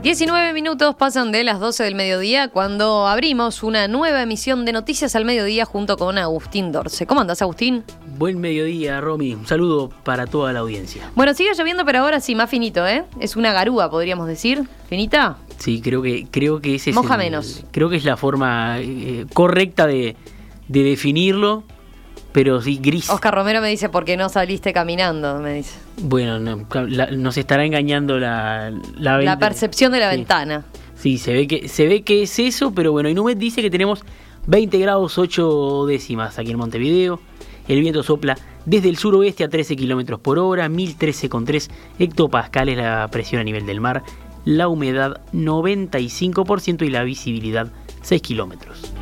19 minutos pasan de las 12 del mediodía cuando abrimos una nueva emisión de Noticias al Mediodía junto con Agustín Dorce. ¿Cómo andás, Agustín? Buen mediodía, Romy. Un saludo para toda la audiencia. Bueno, sigue lloviendo, pero ahora sí, más finito, ¿eh? Es una garúa, podríamos decir. ¿Finita? Sí, creo que ese Moja es menos. Creo que es la forma correcta de definirlo, pero sí gris. Oscar Romero me dice, ¿por qué no saliste caminando? Me dice. Bueno, nos estará engañando la percepción de la sí. Ventana. Sí, se ve que es eso, pero bueno, Inumet dice que tenemos 20 grados 8 décimas aquí en Montevideo. El viento sopla desde el suroeste a 13 kilómetros por hora, 1013,3 hectopascales la presión a nivel del mar, la humedad 95% y la visibilidad 6 kilómetros.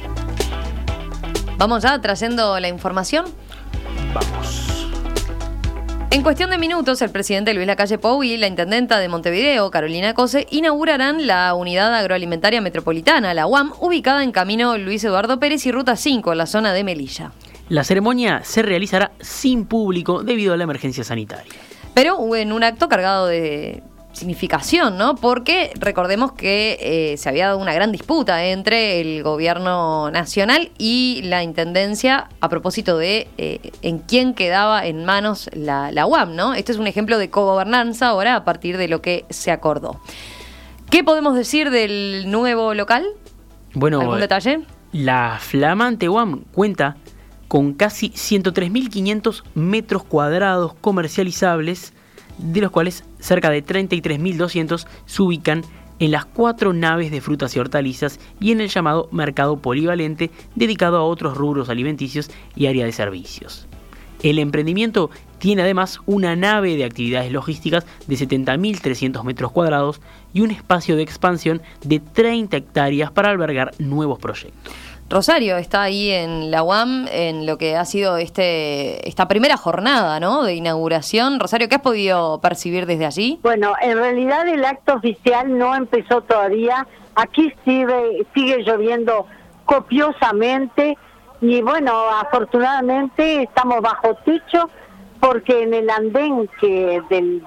Vamos ya trayendo la información. Vamos. En cuestión de minutos, el presidente Luis Lacalle Pou y la intendenta de Montevideo, Carolina Cose, inaugurarán la Unidad Agroalimentaria Metropolitana, la UAM, ubicada en Camino Luis Eduardo Pérez y Ruta 5, en la zona de Melilla. La ceremonia se realizará sin público debido a la emergencia sanitaria. Pero en un acto cargado de significación, ¿no? Porque recordemos que se había dado una gran disputa entre el gobierno nacional y la intendencia a propósito de en quién quedaba en manos la UAM, ¿no? Este es un ejemplo de cogobernanza ahora a partir de lo que se acordó. ¿Qué podemos decir del nuevo local? Bueno, ¿algún detalle? La flamante UAM cuenta con casi 103.500 metros cuadrados comercializables, de los cuales cerca de 33.200 se ubican en las 4 naves de frutas y hortalizas y en el llamado mercado polivalente dedicado a otros rubros alimenticios y área de servicios. El emprendimiento tiene además una nave de actividades logísticas de 70.300 metros cuadrados y un espacio de expansión de 30 hectáreas para albergar nuevos proyectos. Rosario está ahí en la UAM en lo que ha sido esta primera jornada, ¿no?, de inauguración. Rosario, ¿qué has podido percibir desde allí? Bueno, en realidad el acto oficial no empezó todavía. Aquí sigue lloviendo copiosamente y bueno, afortunadamente estamos bajo techo porque en el andén que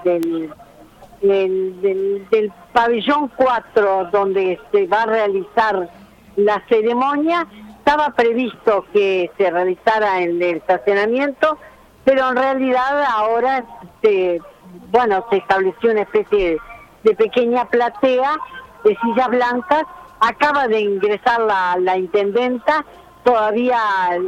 del pabellón 4 donde se va a realizar la ceremonia, estaba previsto que se realizara en el estacionamiento, pero en realidad ahora se estableció una especie de pequeña platea de sillas blancas. Acaba de ingresar la intendenta, todavía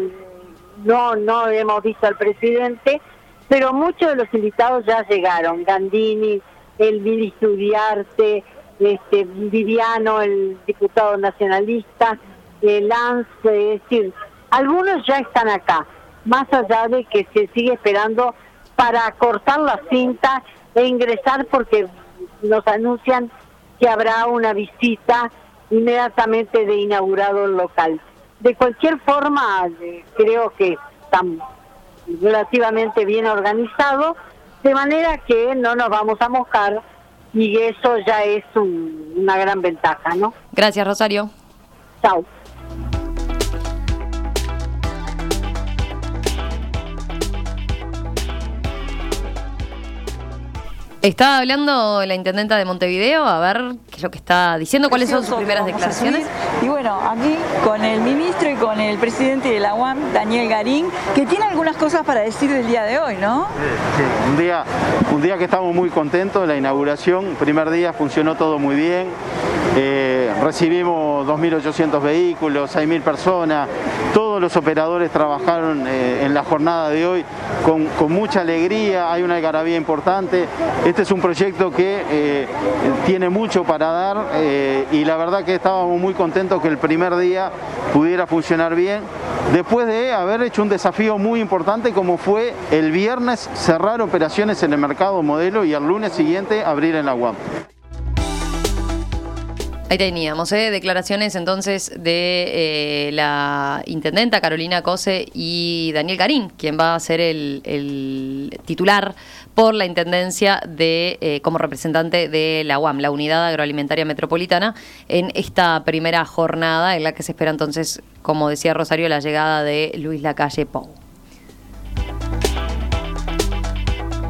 no hemos visto al presidente, pero muchos de los invitados ya llegaron. Gandini, el ministro Uriarte, Viviano, el diputado nacionalista, Lance, es decir, algunos ya están acá, más allá de que se sigue esperando para cortar la cinta e ingresar porque nos anuncian que habrá una visita inmediatamente de inaugurado el local. De cualquier forma, creo que están relativamente bien organizados, de manera que no nos vamos a mojar. Y eso ya es una gran ventaja, ¿no? Gracias, Rosario. Chao. Está hablando la intendenta de Montevideo, a ver qué es lo que está diciendo, cuáles son sus primeras declaraciones. Y bueno, aquí con el ministro y con el presidente de la UAM, Daniel Garín, que tiene algunas cosas para decir del día de hoy, ¿no? Sí, un día que estamos muy contentos. La inauguración, primer día funcionó todo muy bien. Recibimos 2.800 vehículos, 6.000 personas. Todos los operadores trabajaron en la jornada de hoy con mucha alegría. Hay una algarabía importante. Este es un proyecto que tiene mucho para dar y la verdad que estábamos muy contentos que el primer día pudiera funcionar bien, después de haber hecho un desafío muy importante como fue el viernes cerrar operaciones en el mercado modelo y el lunes siguiente abrir en la UAM. Ahí teníamos declaraciones entonces de la intendenta Carolina Cose y Daniel Garín, quien va a ser el titular por la intendencia como representante de la UAM, la Unidad Agroalimentaria Metropolitana, en esta primera jornada en la que se espera entonces, como decía Rosario, la llegada de Luis Lacalle Pou.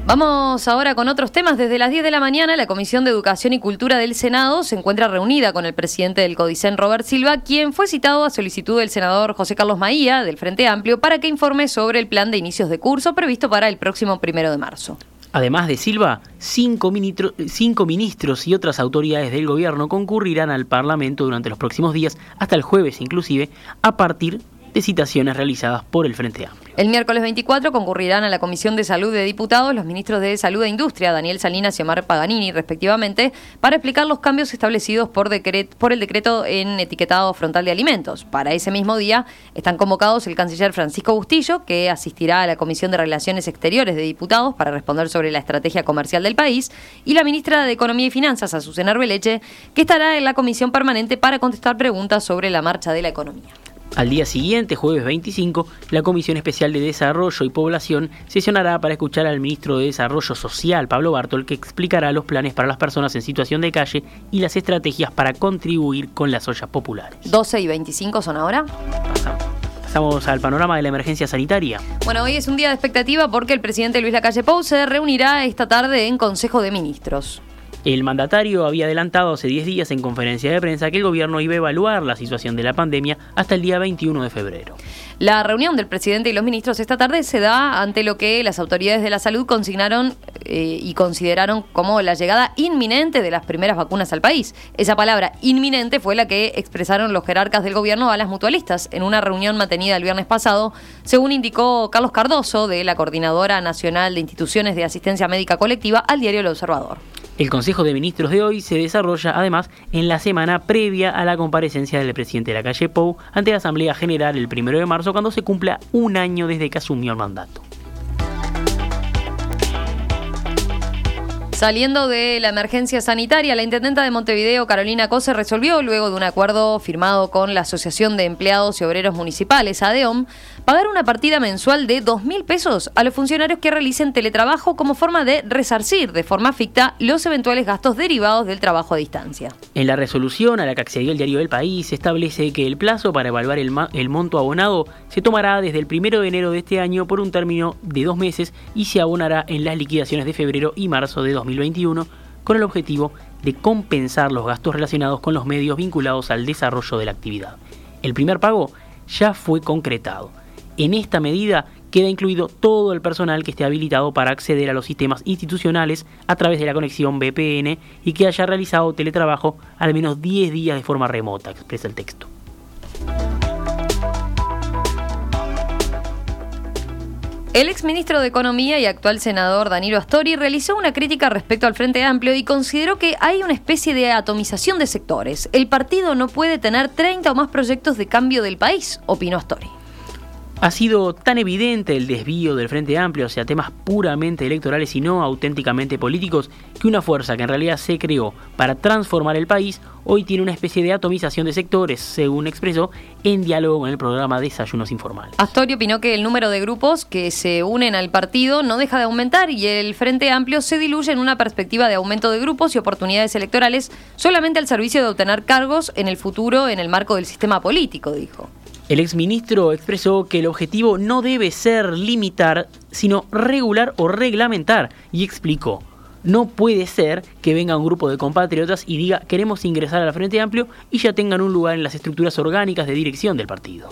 Vamos ahora con otros temas. Desde las 10 de la mañana, la Comisión de Educación y Cultura del Senado se encuentra reunida con el presidente del CODICEN, Robert Silva, quien fue citado a solicitud del senador José Carlos Maía, del Frente Amplio, para que informe sobre el plan de inicios de curso previsto para el próximo 1 de marzo. Además de Silva, cinco ministros y otras autoridades del gobierno concurrirán al Parlamento durante los próximos días, hasta el jueves inclusive, a partir de citaciones realizadas por el Frente Amplio. El miércoles 24 concurrirán a la Comisión de Salud de Diputados los ministros de Salud e Industria, Daniel Salinas y Omar Paganini, respectivamente, para explicar los cambios establecidos por el decreto en etiquetado frontal de alimentos. Para ese mismo día están convocados el canciller Francisco Bustillo, que asistirá a la Comisión de Relaciones Exteriores de Diputados para responder sobre la estrategia comercial del país, y la ministra de Economía y Finanzas, Azucena Arbeleche, que estará en la comisión permanente para contestar preguntas sobre la marcha de la economía. Al día siguiente, jueves 25, la Comisión Especial de Desarrollo y Población sesionará para escuchar al ministro de Desarrollo Social, Pablo Bartol, que explicará los planes para las personas en situación de calle y las estrategias para contribuir con las ollas populares. 12:25 son ahora. Pasamos al panorama de la emergencia sanitaria. Bueno, hoy es un día de expectativa porque el presidente Luis Lacalle Pou se reunirá esta tarde en Consejo de Ministros. El mandatario había adelantado hace 10 días en conferencia de prensa que el gobierno iba a evaluar la situación de la pandemia hasta el día 21 de febrero. La reunión del presidente y los ministros esta tarde se da ante lo que las autoridades de la salud consignaron y consideraron como la llegada inminente de las primeras vacunas al país. Esa palabra inminente fue la que expresaron los jerarcas del gobierno a las mutualistas en una reunión mantenida el viernes pasado, según indicó Carlos Cardoso, de la Coordinadora Nacional de Instituciones de Asistencia Médica Colectiva, al diario El Observador. El Consejo de Ministros de hoy se desarrolla, además, en la semana previa a la comparecencia del presidente Lacalle Pou ante la Asamblea General el 1 de marzo, cuando se cumpla un año desde que asumió el mandato. Saliendo de la emergencia sanitaria, la intendenta de Montevideo, Carolina Cose, resolvió, luego de un acuerdo firmado con la Asociación de Empleados y Obreros Municipales, ADEOM, pagar una partida mensual de 2.000 pesos a los funcionarios que realicen teletrabajo como forma de resarcir de forma ficta los eventuales gastos derivados del trabajo a distancia. En la resolución a la que accedió el diario del País, se establece que el plazo para evaluar el monto abonado se tomará desde el 1 de enero de este año por un término de 2 meses y se abonará en las liquidaciones de febrero y marzo de 2021, con el objetivo de compensar los gastos relacionados con los medios vinculados al desarrollo de la actividad. El primer pago ya fue concretado. En esta medida queda incluido todo el personal que esté habilitado para acceder a los sistemas institucionales a través de la conexión VPN y que haya realizado teletrabajo al menos 10 días de forma remota, expresa el texto. El exministro de Economía y actual senador Danilo Astori realizó una crítica respecto al Frente Amplio y consideró que hay una especie de atomización de sectores. El partido no puede tener 30 o más proyectos de cambio del país, opinó Astori. Ha sido tan evidente el desvío del Frente Amplio hacia temas puramente electorales y no auténticamente políticos, que una fuerza que en realidad se creó para transformar el país hoy tiene una especie de atomización de sectores, según expresó en diálogo con el programa Desayunos Informales. Astori opinó que el número de grupos que se unen al partido no deja de aumentar y el Frente Amplio se diluye en una perspectiva de aumento de grupos y oportunidades electorales solamente al servicio de obtener cargos en el futuro en el marco del sistema político, dijo. El exministro expresó que el objetivo no debe ser limitar, sino regular o reglamentar, y explicó: no puede ser que venga un grupo de compatriotas y diga queremos ingresar al Frente Amplio y ya tengan un lugar en las estructuras orgánicas de dirección del partido.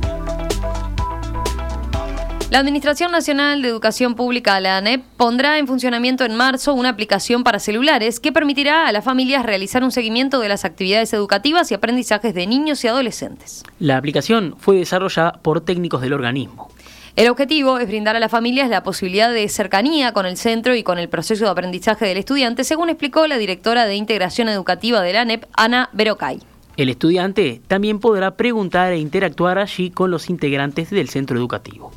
La Administración Nacional de Educación Pública, la ANEP, pondrá en funcionamiento en marzo una aplicación para celulares que permitirá a las familias realizar un seguimiento de las actividades educativas y aprendizajes de niños y adolescentes. La aplicación fue desarrollada por técnicos del organismo. El objetivo es brindar a las familias la posibilidad de cercanía con el centro y con el proceso de aprendizaje del estudiante, según explicó la directora de Integración Educativa de la ANEP, Ana Berocay. El estudiante también podrá preguntar e interactuar allí con los integrantes del centro educativo.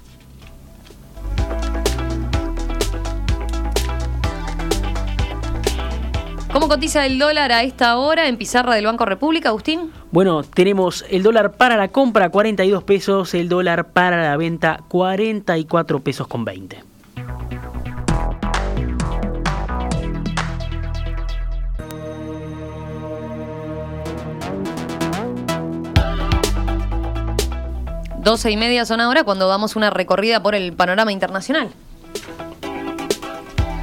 ¿Cómo cotiza el dólar a esta hora en pizarra del Banco República, Agustín? Bueno, tenemos el dólar para la compra 42 pesos, el dólar para la venta 44 pesos con 20. Doce y media son ahora cuando damos una recorrida por el panorama internacional.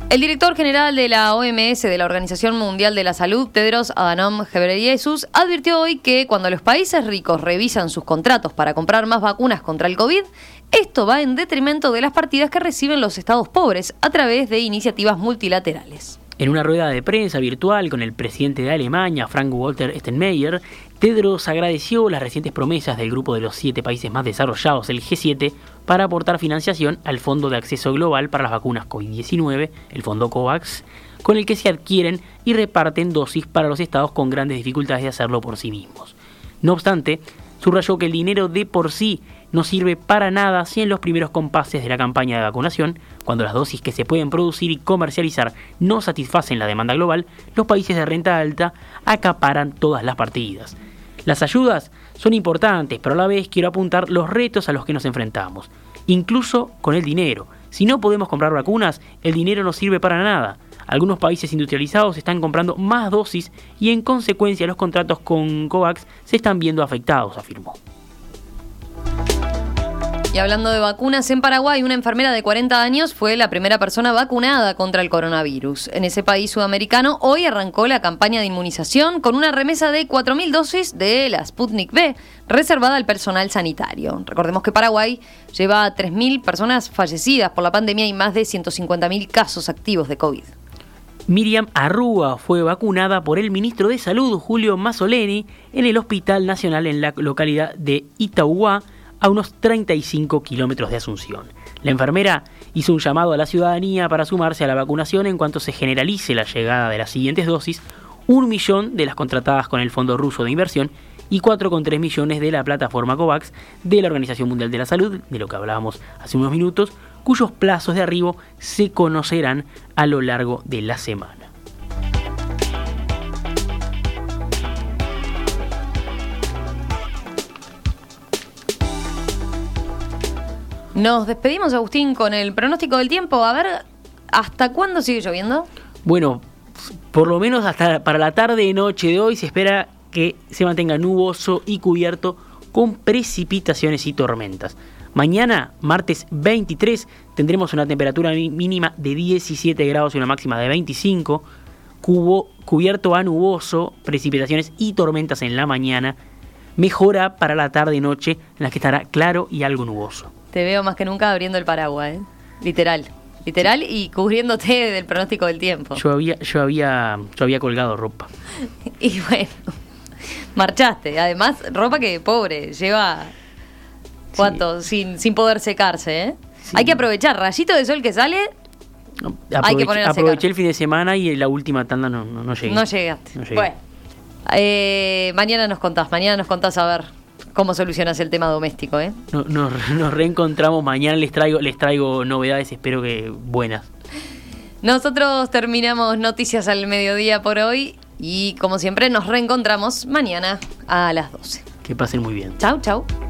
El director general de la OMS, de la Organización Mundial de la Salud, Tedros Adhanom Ghebreyesus, advirtió hoy que cuando los países ricos revisan sus contratos para comprar más vacunas contra el COVID, esto va en detrimento de las partidas que reciben los estados pobres a través de iniciativas multilaterales. En una rueda de prensa virtual con el presidente de Alemania, Frank-Walter Steinmeier, Tedros agradeció las recientes promesas del grupo de los 7 países más desarrollados, el G7, para aportar financiación al Fondo de Acceso Global para las Vacunas COVID-19, el Fondo COVAX, con el que se adquieren y reparten dosis para los estados con grandes dificultades de hacerlo por sí mismos. No obstante, subrayó que el dinero de por sí no sirve para nada si en los primeros compases de la campaña de vacunación, cuando las dosis que se pueden producir y comercializar no satisfacen la demanda global, los países de renta alta acaparan todas las partidas. Las ayudas son importantes, pero a la vez quiero apuntar los retos a los que nos enfrentamos, incluso con el dinero. Si no podemos comprar vacunas, el dinero no sirve para nada. Algunos países industrializados están comprando más dosis y en consecuencia los contratos con COVAX se están viendo afectados, afirmó. Y hablando de vacunas, en Paraguay una enfermera de 40 años fue la primera persona vacunada contra el coronavirus. En ese país sudamericano hoy arrancó la campaña de inmunización con una remesa de 4.000 dosis de la Sputnik V, reservada al personal sanitario. Recordemos que Paraguay lleva a 3.000 personas fallecidas por la pandemia y más de 150.000 casos activos de COVID. Miriam Arrúa fue vacunada por el ministro de Salud, Julio Mazzoleni, en el Hospital Nacional en la localidad de Itauguá, a unos 35 kilómetros de Asunción. La enfermera hizo un llamado a la ciudadanía para sumarse a la vacunación en cuanto se generalice la llegada de las siguientes dosis: 1 millón de las contratadas con el Fondo Ruso de Inversión y 4,3 millones de la plataforma COVAX de la Organización Mundial de la Salud, de lo que hablábamos hace unos minutos, cuyos plazos de arribo se conocerán a lo largo de la semana. Nos despedimos, Agustín, con el pronóstico del tiempo. A ver, ¿hasta cuándo sigue lloviendo? Bueno, por lo menos hasta para la tarde y noche de hoy se espera que se mantenga nuboso y cubierto con precipitaciones y tormentas. Mañana, martes 23, tendremos una temperatura mínima de 17 grados y una máxima de 25, cubierto a nuboso, precipitaciones y tormentas en la mañana. Mejora para la tarde y noche, en las que estará claro y algo nuboso. Te veo más que nunca abriendo el paraguas, ¿eh? Literal y cubriéndote del pronóstico del tiempo. Yo había colgado ropa. Y bueno, marchaste. Además, ropa que pobre, lleva ¿cuánto? Sí. Sin poder secarse, ¿eh? Sí. Hay que aprovechar, rayito de sol que sale. Hay que poner a secar. Aproveché el fin de semana y la última tanda no llegué. No llegaste. Bueno, mañana nos contás a ver cómo solucionas el tema doméstico, ¿eh? Nos reencontramos mañana, les traigo novedades, espero que buenas. Nosotros terminamos Noticias al Mediodía por hoy y como siempre nos reencontramos mañana a las 12. Que pasen muy bien. Chau.